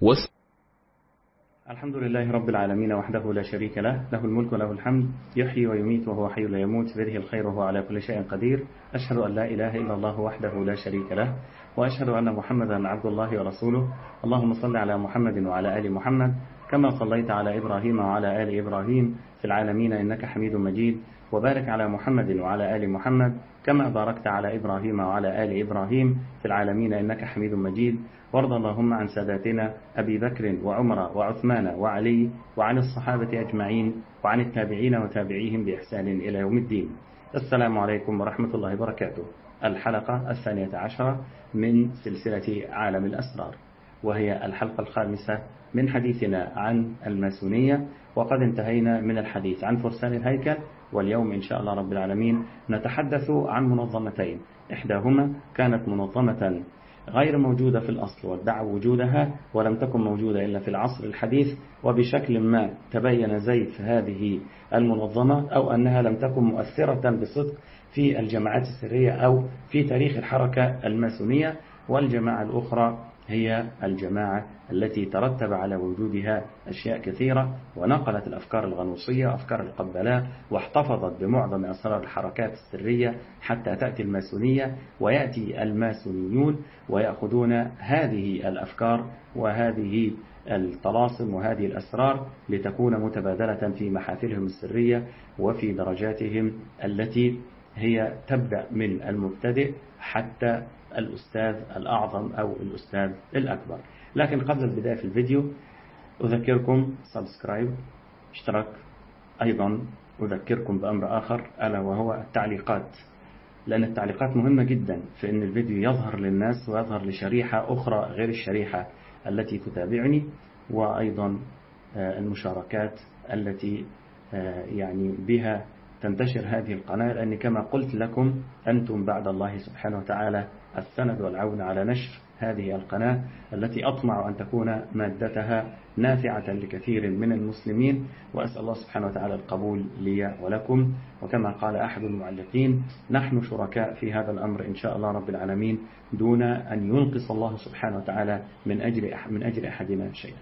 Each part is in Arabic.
الحمد لله رب العالمين وحده لا شريك له، له الملك وله الحمد، يحيي ويميت وهو حي لا يموت، بيده الخير وهو على كل شيء قدير. أشهد أن لا إله إلا الله وحده لا شريك له، وأشهد أن محمدا عبد الله ورسوله. اللهم صل على محمد وعلى آل محمد كما صليت على إبراهيم وعلى آل إبراهيم في العالمين إنك حميد مجيد، وبارك على محمد وعلى آل محمد كما باركت على إبراهيم وعلى آل إبراهيم في العالمين إنك حميد مجيد. وارض اللهم عن ساداتنا أبي بكر وعمر وعثمان وعلي وعن الصحابة أجمعين وعن التابعين وتابعيهم بإحسان إلى يوم الدين. السلام عليكم ورحمة الله وبركاته. الحلقة 12 من سلسلة عالم الأسرار، وهي الحلقة الخامسة من حديثنا عن الماسونية، وقد انتهينا من الحديث عن فرسان الهيكل، واليوم إن شاء الله رب العالمين نتحدث عن منظمتين. إحداهما كانت منظمة غير موجودة في الأصل وادعى وجودها، ولم تكن موجودة إلا في العصر الحديث، وبشكل ما تبين زيف هذه المنظمة أو أنها لم تكن مؤثرة بصدق في الجماعات السرية أو في تاريخ الحركة الماسونية. والجماعة الأخرى هي الجماعة التي ترتب على وجودها أشياء كثيرة، ونقلت الأفكار الغنوصية أفكار القبلاء، واحتفظت بمعظم أسرار الحركات السرية حتى تأتي الماسونية، ويأتي الماسونيون ويأخذون هذه الأفكار وهذه الطلاسم وهذه الأسرار لتكون متبادلة في محافلهم السرية وفي درجاتهم التي هي تبدأ من المبتدئ حتى الأستاذ الأعظم أو الأستاذ الأكبر. لكن قبل البداية في الفيديو أذكركم سبسكرايب، اشتراك، أيضا أذكركم بأمر آخر ألا وهو التعليقات، لأن التعليقات مهمة جدا في أن الفيديو يظهر للناس ويظهر لشريحة أخرى غير الشريحة التي تتابعني، وأيضا المشاركات التي يعني بها تنتشر هذه القناة، لأن كما قلت لكم أنتم بعد الله سبحانه وتعالى السند والعون على نشر هذه القناة التي أطمع أن تكون مادتها نافعة لكثير من المسلمين، وأسأل الله سبحانه وتعالى القبول لي ولكم. وكما قال أحد المعلقين: نحن شركاء في هذا الأمر إن شاء الله رب العالمين، دون أن ينقص الله سبحانه وتعالى من أجل أحدنا شيئا.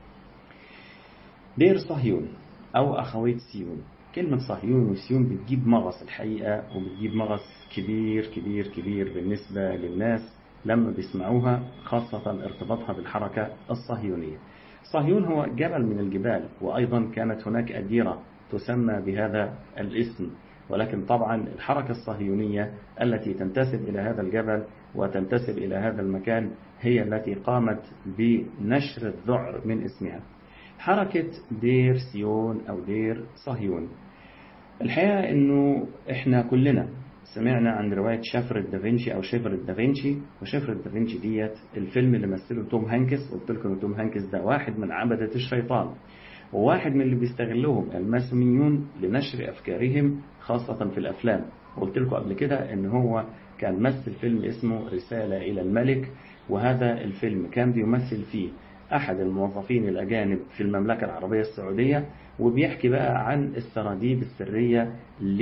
دير صهيون أو أخويت سيون. كلمة صهيون وسيون بتجيب مغص الحقيقة، وبتجيب مغص كبير كبير كبير بالنسبة للناس لما بيسمعوها، خاصة ارتباطها بالحركة الصهيونية. صهيون هو جبل من الجبال، وأيضا كانت هناك أديرة تسمى بهذا الاسم، ولكن طبعا الحركة الصهيونية التي تنتسب إلى هذا الجبل وتنتسب إلى هذا المكان هي التي قامت بنشر الذعر من اسمها. حركة دير سيون أو دير صهيون، الحقيقة أنه إحنا كلنا سمعنا عن رواية شفرة دافنشي أو شفرة دافنشي. وشفرة دافنشي ديت الفيلم اللي مثله توم هانكس. قلت لكم توم هانكس ده واحد من عبدة الشيطان، وواحد من اللي بيستغلهم الماسونيون لنشر أفكارهم خاصة في الأفلام. قلت لكم قبل كده أن هو كان مثل فيلم اسمه رسالة إلى الملك، وهذا الفيلم كان بيمثل فيه أحد الموظفين الأجانب في المملكة العربية السعودية، وبيحكي بقى عن السراديب السرية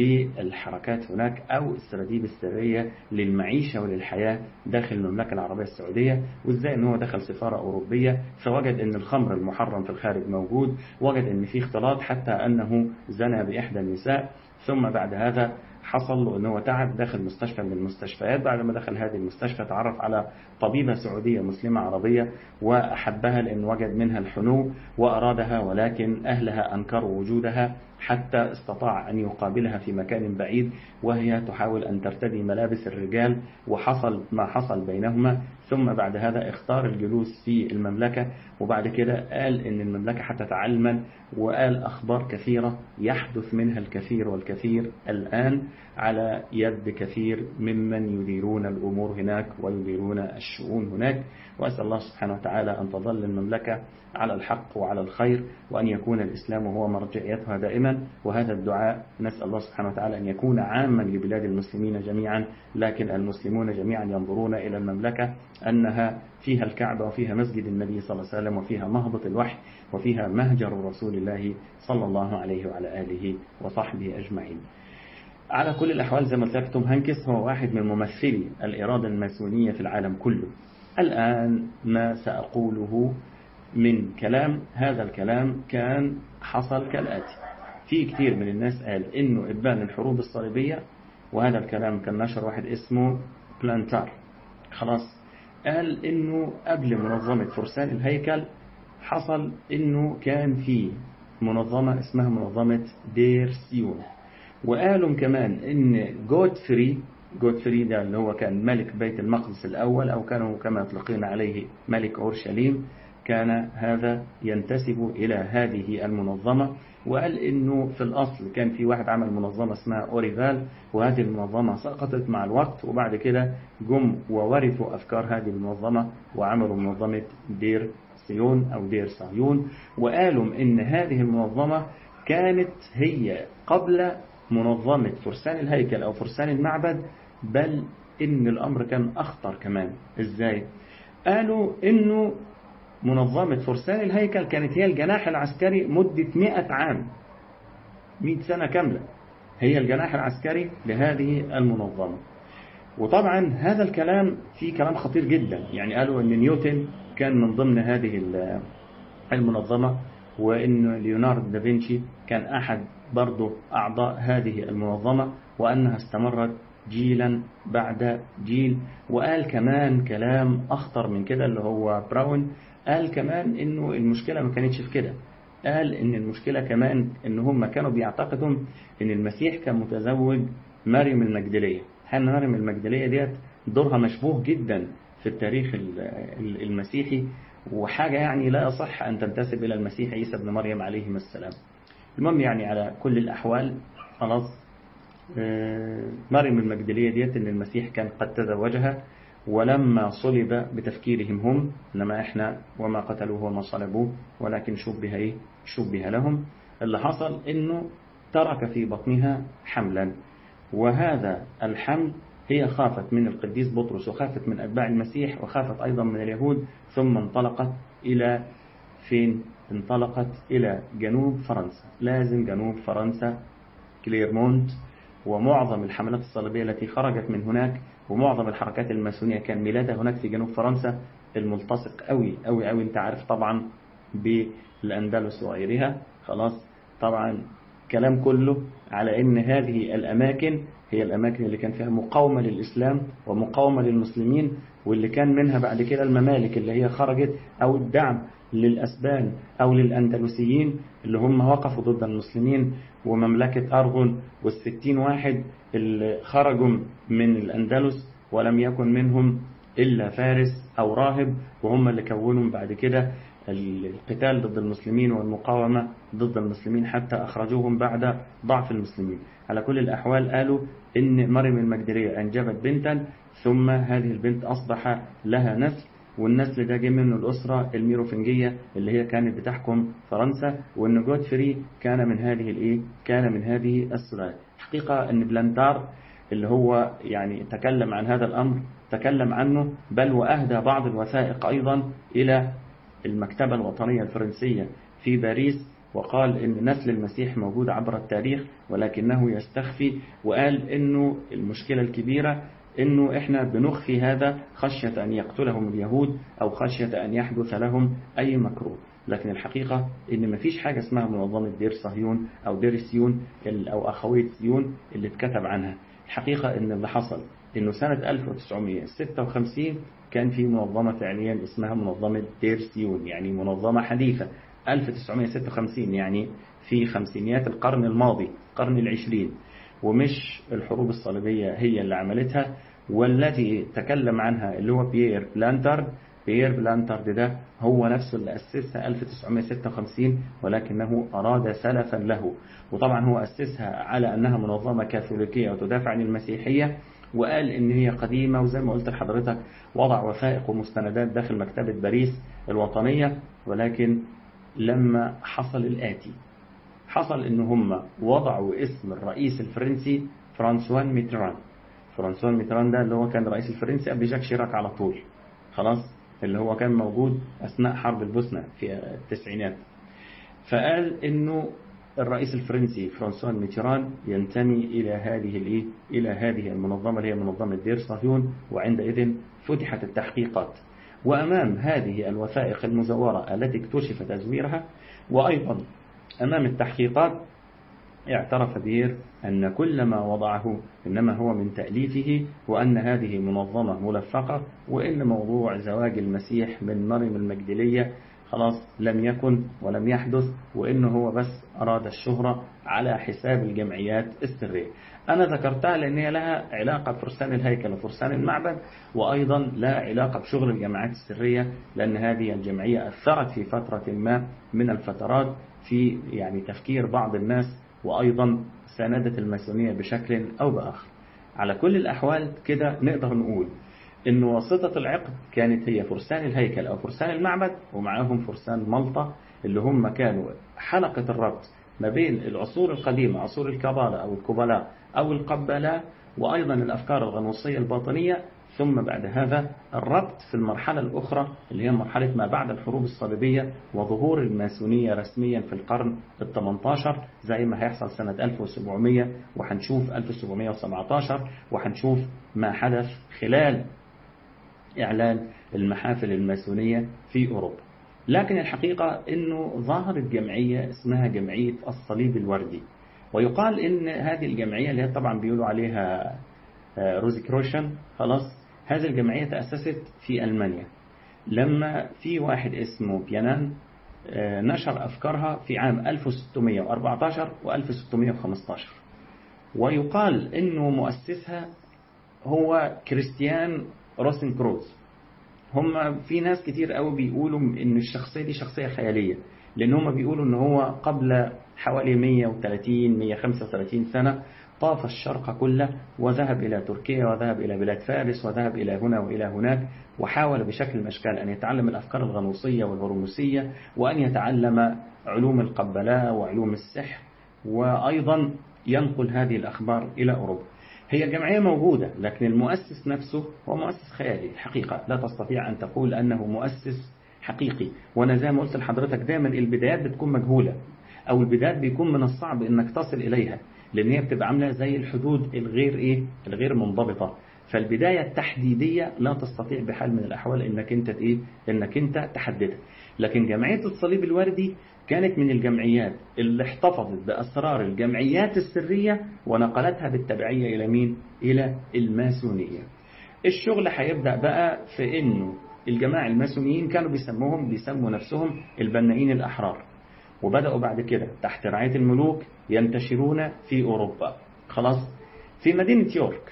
للحركات هناك أو السراديب السرية للمعيشة وللحياة داخل المملكة العربية السعودية، وإزاي أنه دخل سفارة أوروبية فوجد أن الخمر المحرم في الخارج موجود، وجد أن في اختلاط حتى أنه زنى بإحدى النساء. ثم بعد هذا حصل له أنه تعب داخل مستشفى من المستشفيات. بعد ما دخل هذه المستشفى تعرف على طبيبة سعودية مسلمة عربية وأحبها لأن وجد منها الحنو وأرادها، ولكن أهلها أنكروا وجودها حتى استطاع أن يقابلها في مكان بعيد وهي تحاول أن ترتدي ملابس الرجال، وحصل ما حصل بينهما. ثم بعد هذا اختار الجلوس في المملكة، وبعد كده قال إن المملكة حتتعلمن، وقال أخبار كثيرة يحدث منها الكثير والكثير الآن على يد كثير ممن يديرون الأمور هناك ويديرون الشؤون هناك. وأسأل الله سبحانه وتعالى أن تظل المملكة على الحق وعلى الخير، وأن يكون الإسلام هو مرجعيتها دائما. وهذا الدعاء نسأل الله سبحانه وتعالى أن يكون عاما لبلاد المسلمين جميعا، لكن المسلمون جميعا ينظرون إلى المملكة أنها فيها الكعبة وفيها مسجد النبي صلى الله عليه وسلم وفيها مهبط الوحي وفيها مهجر رسول الله صلى الله عليه وعلى آله وصحبه أجمعين. على كل الأحوال زي ما قلت لك توم هانكس هو واحد من ممثلي الإرادة الماسونية في العالم كله. الآن ما سأقوله من كلام، هذا الكلام كان حصل كالآتي. في كثير من الناس قال إنه إبان الحروب الصليبية، وهذا الكلام كان نشر واحد اسمه بلانتار، خلاص، قال إنه قبل منظمة فرسان الهيكل حصل إنه كان في منظمة اسمها منظمة دير سيون. وقالوا كمان إن جودفري ده اللي هو كان ملك بيت المقدس الأول، أو كانوا كما يطلقون عليه ملك أورشليم، كان هذا ينتسب إلى هذه المنظمة. وقال إنه في الأصل كان في واحد عمل منظمة اسمها أوريفال، وهذه المنظمة سقطت مع الوقت، وبعد كده جم وورثوا أفكار هذه المنظمة وعملوا منظمة دير سيون أو دير صهيون. وقالوا إن هذه المنظمة كانت هي قبل منظمة فرسان الهيكل أو فرسان المعبد، بل إن الأمر كان أخطر كمان. إزاي؟ قالوا إنه منظمة فرسان الهيكل كانت هي الجناح العسكري مدة 100 عام، 100 سنة كاملة هي الجناح العسكري لهذه المنظمة. وطبعا هذا الكلام فيه كلام خطير جدا. يعني قالوا إن نيوتن كان من ضمن هذه المنظمة، وإن ليوناردو دافنشي كان أحد برضو أعضاء هذه المنظمة، وأنها استمرت جيلا بعد جيل. وقال كمان كلام أخطر من كده اللي هو براون، قال كمان إنه المشكلة ما كانتش في كده، قال إن المشكلة كمان إن هم كانوا بيعتقدوا إن المسيح كان متزوج مريم المجدلية. حين مريم المجدلية ديت دورها مشبوه جدا في التاريخ المسيحي، وحاجة يعني لا يصح أن تنتسب إلى المسيح عيسى ابن مريم عليه السلام. المهم يعني على كل الأحوال خلاص، مريم المجدلية ديت إن المسيح كان قد تزوجها، ولما صلب بتفكيرهم هم، إنما إحنا وما قتلوه وما صلبوه ولكن شبه لهم. اللي حصل إنه ترك في بطنها حملا، وهذا الحمل هي خافت من القديس بطرس، وخافت من أتباع المسيح، وخافت أيضا من اليهود، ثم انطلقت إلى فين؟ انطلقت إلى جنوب فرنسا، لازم جنوب فرنسا، كليرمونت. ومعظم الحملات الصليبية التي خرجت من هناك ومعظم الحركات الماسونية كان ميلادها هناك في جنوب فرنسا، الملتصق قوي قوي قوي، انت عارف طبعا بالأندلس وغيرها. خلاص، طبعا كلام كله على ان هذه الأماكن هي الأماكن اللي كان فيها مقاومة للإسلام ومقاومة للمسلمين، واللي كان منها بعد كده الممالك اللي هي خرجت، أو الدعم للأسبان أو للأندلسيين اللي هم وقفوا ضد المسلمين، ومملكة أرغون والستين واحد اللي خرجوا من الأندلس ولم يكن منهم إلا فارس أو راهب، وهم اللي كونوا بعد كده القتال ضد المسلمين والمقاومة ضد المسلمين حتى أخرجوهم بعد ضعف المسلمين. على كل الأحوال قالوا إن مريم المجدلية أنجبت بنتا، ثم هذه البنت أصبح لها نسل، والنسل ده جه منه الأسرة الميروفنجية اللي هي كانت بتحكم فرنسا، وإن جودفري كان من هذه السلالة. حقيقة إن بلانتار اللي هو يعني تكلم عن هذا الأمر تكلم عنه، بل وأهدى بعض الوثائق أيضا إلى المكتبة الوطنية الفرنسية في باريس، وقال إن نسل المسيح موجود عبر التاريخ ولكنه يستخفي، وقال إنه المشكلة الكبيرة إنه إحنا بنخفي هذا خشية أن يقتلهم اليهود أو خشية أن يحدث لهم أي مكروه. لكن الحقيقة إن مفيش حاجة اسمها منظمة دير صهيون أو دير سيون أو أخوية سيون اللي اتكتب عنها. الحقيقة إن اللي حصل إنه سنة 1956 كان في منظمة فعليا اسمها منظمة دير سيون، يعني منظمة حديثة 1956، يعني في خمسينيات القرن الماضي، القرن العشرين، ومش الحروب الصليبية هي اللي عملتها. والتي تكلم عنها اللي هو بيير بلانتارد ده هو نفسه اللي أسسها 1956، ولكنه أراد سلفا له. وطبعا هو أسسها على أنها منظمة كاثوليكية وتدافع عن المسيحية، وقال إن هي قديمة، وزي ما قلت لحضرتك وضع وثائق ومستندات داخل مكتبة باريس الوطنية. ولكن لما حصل الآتي، حصل إن هم وضعوا اسم الرئيس الفرنسي فرانسوا ميتران ده اللي هو كان الرئيس الفرنسي قبل جاك شيراك على طول، خلاص، اللي هو كان موجود أثناء حرب البوسنة في التسعينات. فقال إنه الرئيس الفرنسي فرانسوا ميتران ينتمي إلى هذه المنظمة اللي هي منظمة دير صهيون. وعندئذ فتحت التحقيقات، وأمام هذه الوثائق المزورة التي اكتشف تزويرها، وأيضا أمام التحقيقات، اعترف بير أن كل ما وضعه إنما هو من تأليفه، وأن هذه منظمة ملفقة، وإن موضوع زواج المسيح من مريم المجدلية خلاص لم يكن ولم يحدث، وإنه هو بس أراد الشهرة على حساب الجمعيات السرية. أنا ذكرتها لأن هي لها علاقة بفرسان الهيكل وفرسان المعبد، وأيضا لها علاقة بشغل الجماعات السرية، لأن هذه الجمعية أثرت في فترة ما من الفترات في يعني تفكير بعض الناس، وأيضا ساندت الماسونية بشكل أو بآخر. على كل الأحوال كده نقدر نقول إن واسطة العقد كانت هي فرسان الهيكل أو فرسان المعبد، ومعاهم فرسان مالطا اللي هم كانوا حلقة الربط ما بين العصور القديمة، عصور الكبالة أو الكبلاء أو القبلاء، وأيضا الأفكار الغنوصية الباطنية، ثم بعد هذا الربط في المرحلة الأخرى اللي هي مرحلة ما بعد الحروب الصليبية وظهور الماسونية رسميا في القرن ال18، زي ما هيحصل سنة 1700، وحنشوف 1717، وحنشوف ما حدث خلال إعلان المحافل الماسونية في أوروبا. لكن الحقيقة أنه ظهرت جمعية اسمها جمعية الصليب الوردي، ويقال أن هذه الجمعية اللي هي طبعا بيقولوا عليها روزيكروشن، خلاص هذه الجمعية تأسست في ألمانيا لما في واحد اسمه بيانان نشر أفكارها في عام 1614 و1615، ويقال أنه مؤسسها هو كريستيان روسنكروز. هم في ناس كتير قوي بيقولوا ان الشخصية دي شخصية خيالية، لان هم بيقولوا ان هو قبل حوالي 135 سنة طاف الشرق كله، وذهب إلى تركيا، وذهب إلى بلاد فارس، وذهب إلى هنا وإلى هناك، وحاول بشكل من الأشكال أن يتعلم الأفكار الغنوصية والهرمسية، وأن يتعلم علوم القبلاء وعلوم السحر، وأيضا ينقل هذه الأخبار إلى أوروبا. هي جمعية موجودة، لكن المؤسس نفسه هو مؤسس خيالي. الحقيقة لا تستطيع أن تقول أنه مؤسس حقيقي، وأنا زي ما قلت لحضرتك دائما البدايات بتكون مجهولة، أو البدايات بيكون من الصعب أنك تصل إليها، لأن هي بتبقى عاملة زي الحدود الغير منضبطة. فالبداية التحديدية لا تستطيع بحال من الأحوال أنك أنت تحددها. لكن جمعية الصليب الوردي كانت من الجمعيات اللي احتفظت بأسرار الجمعيات السرية ونقلتها بالتبعية إلى مين؟ إلى الماسونية. الشغل هيبدأ بقى في إنه الجماعة الماسونيين كانوا بيسموا نفسهم البنائين الأحرار، وبدأوا بعد كده تحت رعاية الملوك ينتشرون في أوروبا. خلاص في مدينة يورك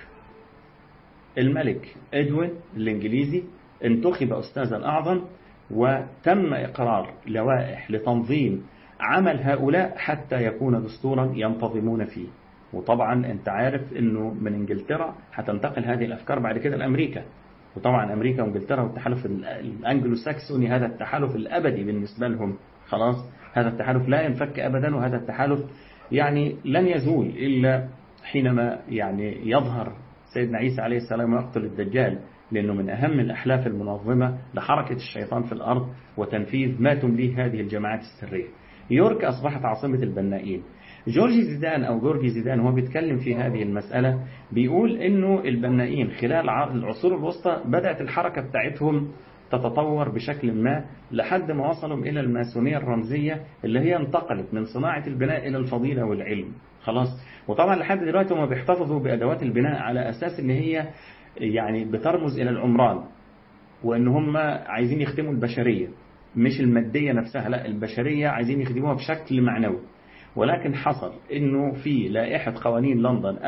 الملك إدوين الإنجليزي انتخب أستاذا أعظم، وتم إقرار لوائح لتنظيم عمل هؤلاء حتى يكون دستورا ينتظمون فيه. وطبعا أنت عارف أنه من إنجلترا هتنتقل هذه الأفكار بعد كده لأمريكا، وطبعا أمريكا وإنجلترا والتحالف الأنجلو ساكسوني هذا التحالف الأبدي بالنسبة لهم. خلاص هذا التحالف لا ينفك أبدا، وهذا التحالف يعني لن يزول إلا حينما يعني يظهر سيدنا عيسى عليه السلام ويقتل الدجال، لأنه من أهم الأحلاف المنظمة لحركة الشيطان في الأرض وتنفيذ ما تمليه هذه الجماعات السرية. يورك أصبحت عاصمة البنائين. جورجي زيدان هو بيتكلم في هذه المسألة، بيقول إنه البنائين خلال العصور الوسطى بدأت الحركة بتاعتهم تتطور بشكل ما لحد ما وصلوا إلى الماسونية الرمزية اللي هي انتقلت من صناعة البناء إلى الفضيلة والعلم. خلاص وطبعا لحد دلوقتي هم بيحتفظوا بأدوات البناء على أساس إن هي يعني بترمز إلى العمران، وإن هم عايزين يخدموا البشرية مش المادية نفسها، لا البشرية عايزين يخدموها بشكل معنوي. ولكن حصل إنه في لائحة قوانين لندن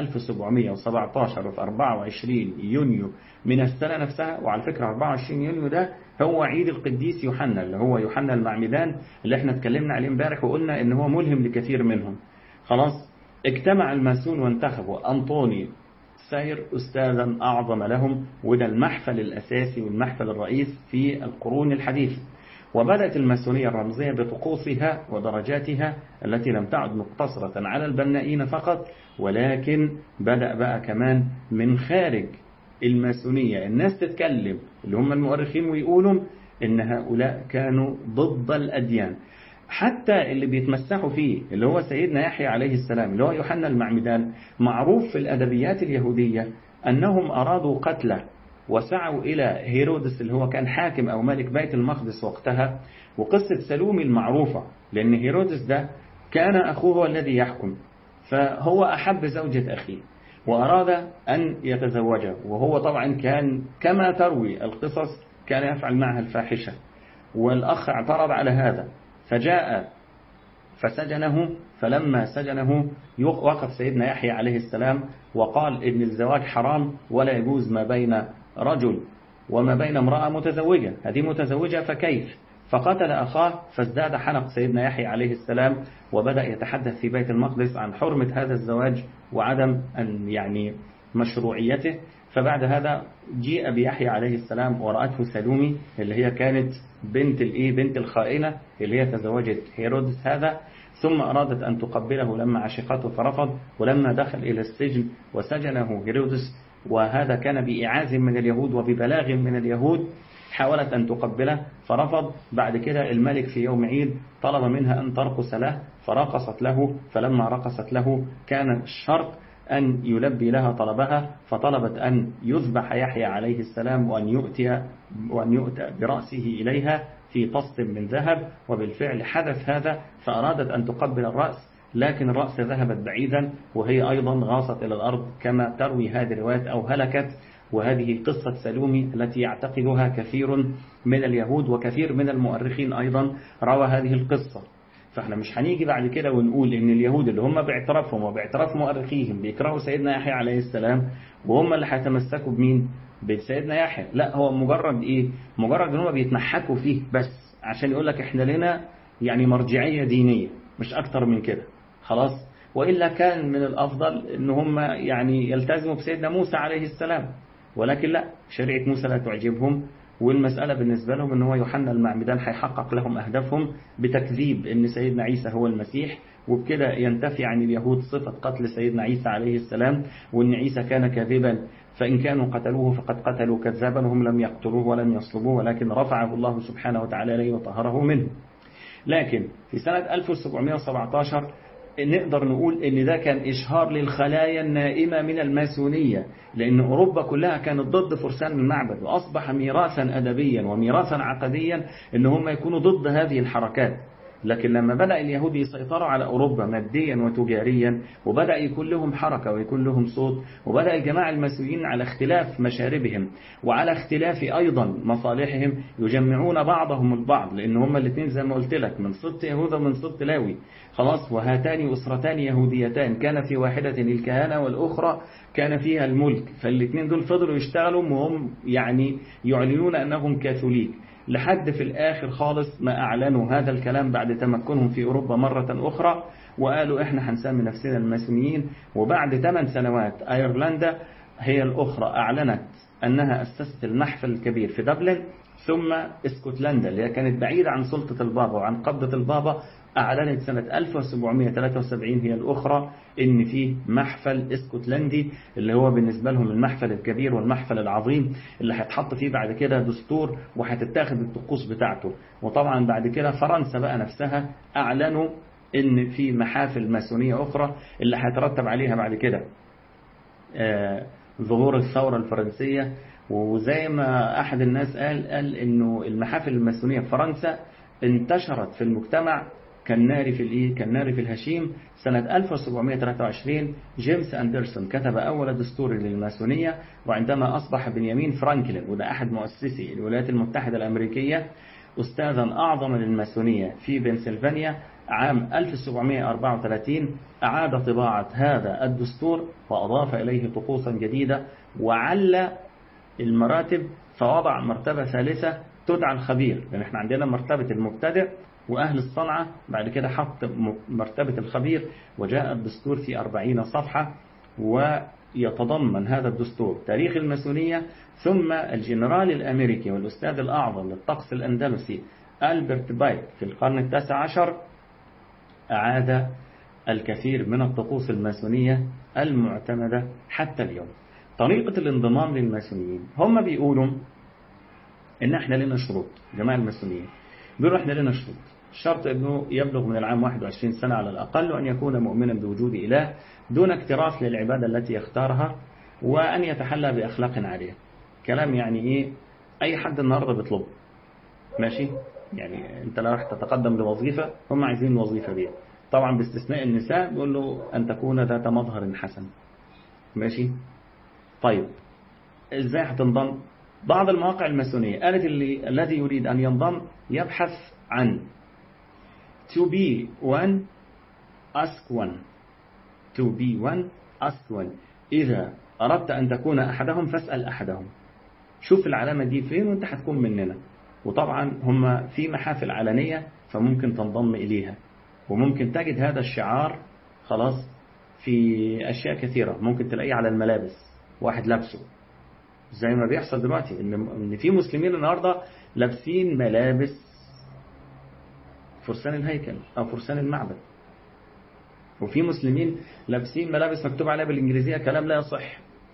1717 وفي 24 يونيو من السنة نفسها، وعلى فكرة 24 يونيو ده هو عيد القديس يوحنا اللي هو يوحنا المعمدان اللي احنا اتكلمنا عليه امبارح وقلنا إن هو ملهم لكثير منهم. خلاص اجتمع الماسون وانتخبوا أنطوني ساير أستاذا أعظم لهم، وده المحفل الأساسي والمحفل الرئيس في القرون الحديثة. وبدأت الماسونية الرمزية بطقوسها ودرجاتها التي لم تعد مقتصرة على البنائين فقط، ولكن بدأ بقى كمان من خارج الماسونية الناس تتكلم اللي هم المؤرخين ويقولوا إن هؤلاء كانوا ضد الأديان. حتى اللي بيتمسحوا فيه اللي هو سيدنا يحيى عليه السلام اللي هو يوحنا المعمدان، معروف في الأدبيات اليهودية أنهم أرادوا قتله وسعوا إلى هيرودس اللي هو كان حاكم أو ملك بيت المقدس وقتها. وقصة سلومي المعروفة، لأن هيرودس ده كان أخوه الذي يحكم، فهو أحب زوجة أخيه وأراد أن يتزوجها، وهو طبعا كان كما تروي القصص كان يفعل معها الفاحشة، والأخ اعترض على هذا فجاء فسجنه. فلما سجنه وقف سيدنا يحيى عليه السلام وقال إن الزواج حرام ولا يجوز ما بين رجل وما بين امرأة متزوجة، هذه متزوجة فكيف؟ فقتل أخاه، فازداد حنق سيدنا يحيى عليه السلام وبدأ يتحدث في بيت المقدس عن حرمة هذا الزواج وعدم أن يعني مشروعيته. فبعد هذا جيء بيحيى عليه السلام ورأته سلومي اللي هي كانت بنت الخائنة اللي هي تزوجت هيرودس هذا، ثم أرادت أن تقبله لما عشقته فرفض، ولما دخل إلى السجن وسجنه هيرودس، وهذا كان بإعاز من اليهود وببلاغ من اليهود، حاولت أن تقبله فرفض. بعد كده الملك في يوم عيد طلب منها أن ترقص له فرقصت له، فلما رقصت له كان الشرط أن يلبي لها طلبها، فطلبت أن يذبح يحيى عليه السلام وأن يؤتى برأسه إليها في طست من ذهب، وبالفعل حدث هذا، فأرادت أن تقبل الرأس لكن الرأس ذهبت بعيدا وهي أيضا غاصت إلى الأرض كما تروي هذه الروايات أو هلكت. وهذه قصة سلومي التي يعتقدها كثير من اليهود وكثير من المؤرخين أيضا روى هذه القصة. فاحنا مش هنيجي بعد كده ونقول ان اليهود اللي هم باعترافهم وباعتراف مؤرخيهم بيكرهوا سيدنا يحيى عليه السلام وهم اللي هيتمسكوا بمين؟ بسيدنا يحيى. لا، هو مجرد ايه؟ مجرد ان هم بيتمحكوا فيه بس عشان يقول لك احنا لنا يعني مرجعية دينية مش اكتر من كده خلاص. وإلا كان من الافضل ان هم يعني يلتزموا بسيدنا موسى عليه السلام، ولكن لا، شريعة موسى لا تعجبهم، والمسألة بالنسبة لهم ان هو يوحنا المعمدان هيحقق لهم أهدافهم بتكذيب ان سيدنا عيسى هو المسيح، وبكده ينتفي عن اليهود صفة قتل سيدنا عيسى عليه السلام، وان عيسى كان كاذبا، فإن كانوا قتلوه فقد قتلوا كذابا وهم لم يقتلوه ولم يصلبوه، ولكن رفعه الله سبحانه وتعالى إليه وطهره منه. لكن في سنة 1717 نقدر نقول ان ده كان إشهار للخلايا النائمة من الماسونية، لأن أوروبا كلها كانت ضد فرسان المعبد، وأصبح ميراثا أدبيا وميراثا عقديا ان هم يكونوا ضد هذه الحركات. لكن لما بدأ اليهود يسيطروا على أوروبا ماديا وتجاريا، وبدأ يكون لهم حركة ويكون لهم صوت، وبدأ الجماعة الماسونيين على اختلاف مشاربهم وعلى اختلاف أيضا مصالحهم يجمعون بعضهم البعض، لأن هم الاثنين زي ما قلت لك من سبط يهوذا ومن سبط لاوي خلاص، وهاتان أسرتان يهوديتان كان في واحدة الكهنة والأخرى كان فيها الملك، فالاثنين دول فضلوا يشتغلوا وهم يعني يعلنون أنهم كاثوليك، لحد في الآخر خالص ما أعلنوا هذا الكلام بعد تمكنهم في أوروبا مرة أخرى، وقالوا إحنا هنسمي نفسنا الماسونيين. وبعد 8 سنوات أيرلندا هي الأخرى أعلنت أنها أسست المحفل الكبير في دبلن، ثم اسكتلندا اللي كانت بعيدة عن سلطة البابا وعن قبضة البابا أعلنت سنة 1773 هي الأخرى إن في محفل اسكتلندي اللي هو بالنسبة لهم المحفل الكبير والمحفل العظيم اللي هيتحط فيه بعد كده دستور وهتتاخد الطقوس بتاعته. وطبعا بعد كده فرنسا بقى نفسها أعلنوا إن في محافل ماسونية أخرى اللي هيترتب عليها بعد كده ظهور الثورة الفرنسية. وزي ما أحد الناس قال إنه المحافل الماسونية في فرنسا انتشرت في المجتمع كالنار في الهشيم. سنة 1723 جيمس أندرسون كتب أول دستور للماسونية، وعندما أصبح بنيامين فرانكلين وده أحد مؤسسي الولايات المتحدة الأمريكية أستاذا أعظم للماسونية في بنسلفانيا عام 1734 أعاد طباعة هذا الدستور وأضاف إليه طقوسا جديدة وعلى المراتب، فوضع مرتبة ثالثة تدعى الخبير، لأن احنا عندنا مرتبة المبتدئ وأهل الصنعة، بعد كده حط مرتبة الخبير، وجاء الدستور في 40 صفحة، ويتضمن هذا الدستور تاريخ الماسونية، ثم الجنرال الأمريكي والأستاذ الأعظم للطقس الأندلسي ألبرت بايك في القرن ال19 أعاد الكثير من الطقوس الماسونية المعتمدة حتى اليوم. طريقة الانضمام للماسونيين، هم بيقولوا إن احنا لنا شروط، جماعة الماسونيين بيقولوا احنا لنا شروط، الشرط انه يبلغ من العام 21 سنة على الأقل، وأن يكون مؤمنا بوجود إله دون اكتراث للعبادة التي يختارها، وأن يتحلى بأخلاق عالية. كلام يعني إيه أي حد النهاردة بيطلبه، ماشي؟ يعني أنت لو رحت تتقدم لوظيفة هم عايزين الوظيفة دي، طبعا باستثناء النساء بيقول له أن تكون ذات مظهر حسن، ماشي؟ طيب إزاي هتنضم؟ بعض المواقع الماسونية قالت الذي يريد أن ينضم يبحث عن to be one ask one to be one ask one. إذا أردت أن تكون أحدهم فاسأل أحدهم. شوف العلامة دي فين وانت هتكون مننا. وطبعا هم في محافل علنية فممكن تنضم إليها، وممكن تجد هذا الشعار خلاص في أشياء كثيرة. ممكن تلاقيه على الملابس، واحد لابسه زي ما بيحصل دلوقتي، إن في مسلمين النهاردة لابسين ملابس فرسان الهيكل أو فرسان المعبد، وفي مسلمين لابسين ملابس مكتوب عليها بالإنجليزية كلام لا يصح،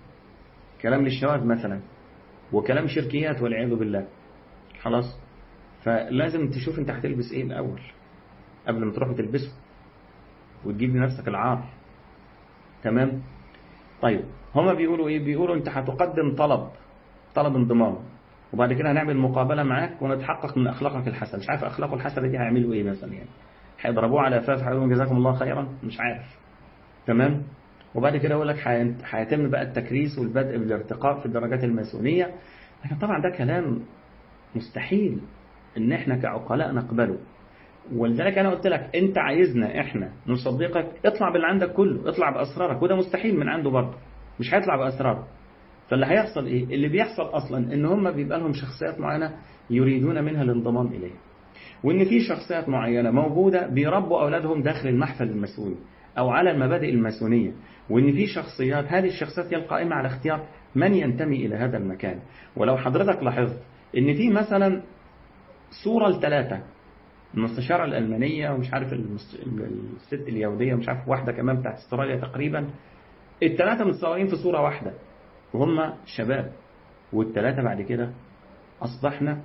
كلام للشواذ مثلا، وكلام شركيات والعياذ بالله. خلاص، فلازم تشوف انت هتلبس ايه الأول قبل ما تروح تلبسه وتجيب لنفسك العار. تمام؟ طيب هما بيقولوا ايه؟ بيقولوا انت هتقدم طلب انضمام، وبعد كده هنعمل مقابلة معاك ونتحقق من أخلاقك الحسنة. مش عارف أخلاقه الحسنة دي هيعملوا ايه مثلا، يعني هيضربوه على أفاف هيقولوا جزاكم الله خيرا، مش عارف. تمام؟ وبعد كده يقول لك هيتم بقى التكريس والبدء بالارتقاء في الدرجات الماسونية. لكن طبعا ده كلام مستحيل ان احنا كعقلاء نقبله. ولذلك انا قلت لك انت عايزنا احنا نصدقك، اطلع باللي عندك كله، اطلع باسرارك، وده مستحيل من عنده برضه، مش هيطلع باسرارك. فاللي هيحصل ايه؟ اللي بيحصل اصلا ان هم بيبقى لهم شخصيات معينه يريدون منها الانضمام اليه، وان في شخصيات معينه موجوده بيربوا اولادهم داخل المحفل الماسوني او على المبادئ الماسونيه، وان في شخصيات، هذه الشخصيات هي القائمه على اختيار من ينتمي الى هذا المكان. ولو حضرتك لاحظت ان في مثلا صوره لثلاثه، المستشارة الألمانية ومش عارف الست اليهودية ومش عارف واحدة كمان بتاعت استراليا تقريبا، الثلاثة متصورين في صورة واحدة وهم شباب، والثلاثة بعد كده أصبحنا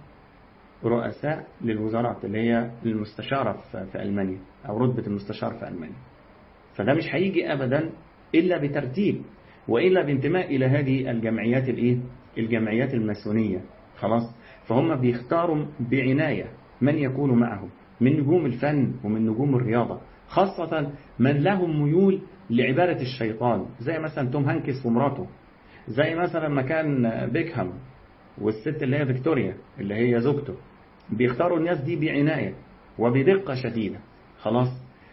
رؤساء للوزارات اللي هي المستشارة في ألمانيا أو رتبة المستشار في ألمانيا. فده مش هيجي أبدا إلا بترتيب وإلا بانتماء إلى هذه الجمعيات الجمعيات الماسونية. خلاص، فهم بيختاروا بعناية من يكون معهم من نجوم الفن ومن نجوم الرياضة، خاصة من لهم ميول لعبادة الشيطان، زي مثلا توم هانكس ومراته، زي مثلا ما كان بيكهام والست اللي هي فيكتوريا اللي هي زوجته. بيختاروا الناس دي بعناية وبدقة شديدة. خلاص،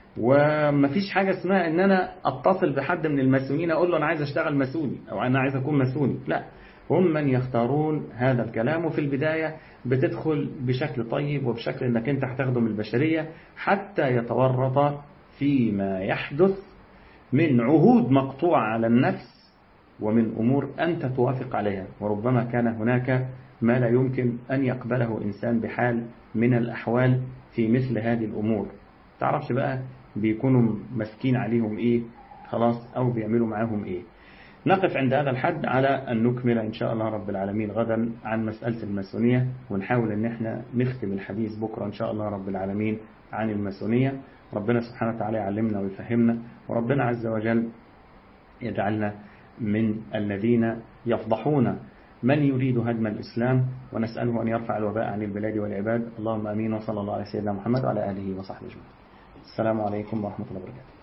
ومفيش حاجة اسمها ان انا اتصل بحد من الماسونين اقول له انا عايز اشتغل ماسوني او انا عايز اكون ماسوني، لا، هم من يختارون هذا الكلام. وفي البداية بتدخل بشكل طيب وبشكل انك انت هتخدم البشرية حتى يتورط فيما يحدث من عهود مقطوعة على النفس ومن أمور أنت توافق عليها، وربما كان هناك ما لا يمكن أن يقبله إنسان بحال من الأحوال في مثل هذه الأمور. تعرفش بقى بيكونوا مسكين عليهم إيه، خلاص، أو بيعملوا معاهم إيه. نقف عند هذا الحد على أن نكمل إن شاء الله رب العالمين غدا عن مسألة الماسونية، ونحاول أن احنا نختم الحديث بكرة إن شاء الله رب العالمين عن الماسونية. ربنا سبحانه وتعالى يعلمنا ويفهمنا، وربنا عز وجل يجعلنا من الذين يفضحون من يريد هدم الإسلام، ونسأله أن يرفع الوباء عن البلاد والعباد. اللهم آمين، وصلى الله على سيدنا محمد وعلى آله وصحبه أجمعين. السلام عليكم ورحمة الله وبركاته.